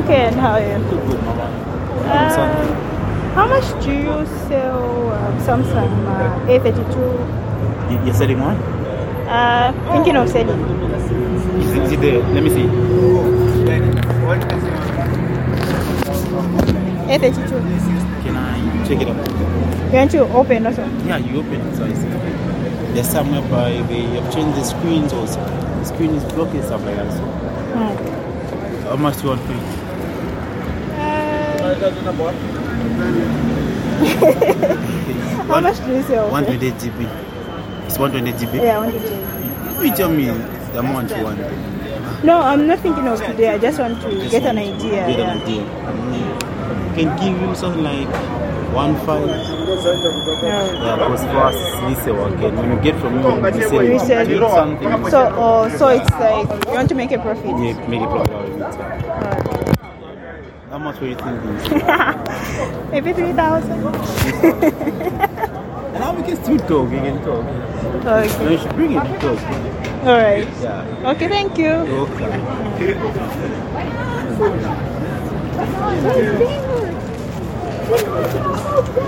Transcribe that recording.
okay, and how are you? Good, Mama. How much do you sell Samsung A32? You're selling one? Thinking of selling. Is it there? Let me see. A32. Can I check it out? You want to open also? Yeah, you open it, so I see. There's some whereby they have changed the screens also. The screen is blocking stuff like that. So. How much do you want for it? How much do you sell? 128 GB. It's 128 GB? Yeah, 128. You tell me the amount you want. No, I'm not thinking of today. I just want to get an idea. Get an idea. Can give you something like 1.5. Yeah, because for us resale again. When you get from you, we sell something. So it's like you want to make a profit. Yeah, make a profit out of it. How much were you thinking? Maybe 3,000. And now we can still talk. We can talk. Okay. No, you should bring it to talk. All right. Yeah. Okay, thank you. Okay.